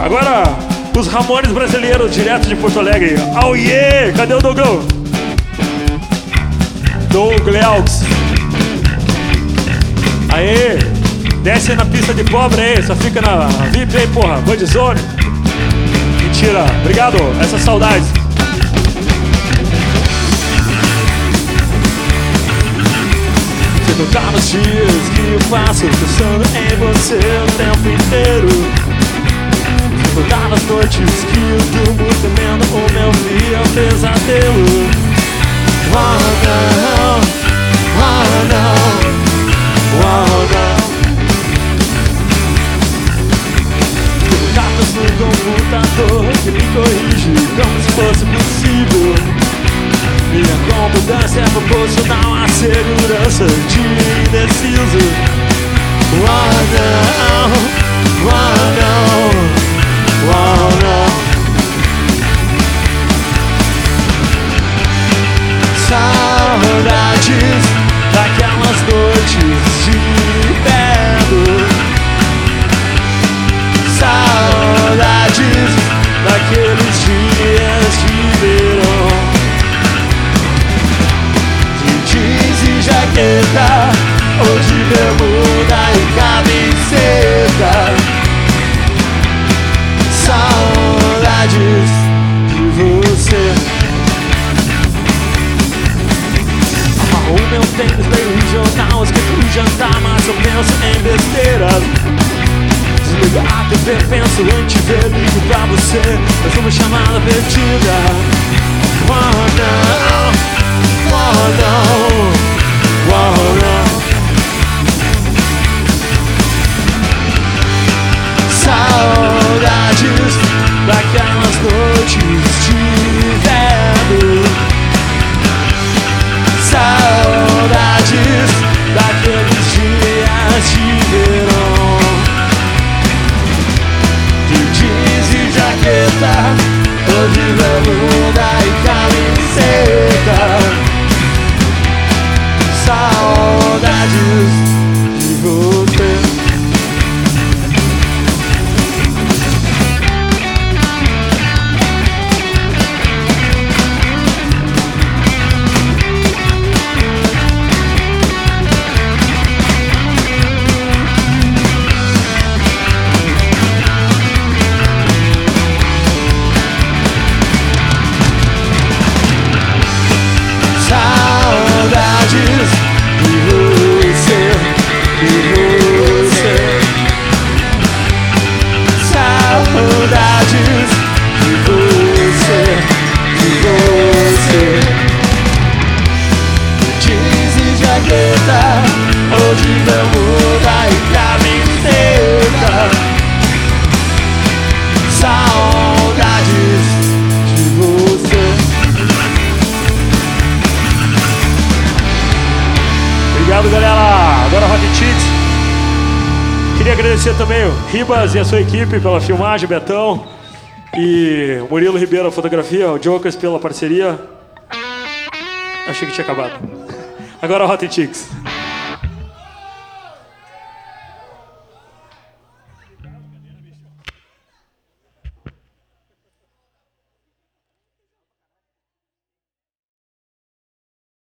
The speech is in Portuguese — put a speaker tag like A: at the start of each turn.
A: Agora, os Ramones brasileiros, direto de Porto Alegre. Oh yeah! Cadê o Douglas? Douglas. Aê! Desce aí na pista de pobre aí, só fica na VIP aí, porra. Bodzone. Mentira. Obrigado. Essas saudades. Se tocar nos dias que eu passo pensando em você o tempo inteiro. Todas as noites que eu durmo temendo o meu fiel pesadelo. Oh não, oh não, oh não. Cartas no computador que me corrige como se fosse possível. Minha competência é proporcional à segurança de indeciso. Oh não, oh não. Oh, no. Saudades daquelas noites de inverno. Saudades daqueles dias de verão. De jeans e jaqueta, ou de bermuda e camiseta. Saudades de você. Amarrou meu tênis, leio o jornal, esqueço o jantar, mas eu penso em besteiras. Desligo a TV, penso em te ver, ligo pra você, mas uma chamada perdida. Oh não, oh não, oh não. Saudades daquelas noites de inverno. Saudades daqueles dias de verão. De jeans e jaqueta, ou de bermuda e camiseta. Saudades de você. Ou de bermuda e camiseta. Saudades de você. Obrigado, galera. Agora Hot Chicks. Queria agradecer também o Ribas e a sua equipe pela filmagem, Betão. E o Murilo Ribeiro a fotografia, o Jokers pela parceria. Achei que tinha acabado. Agora Hot Chicks.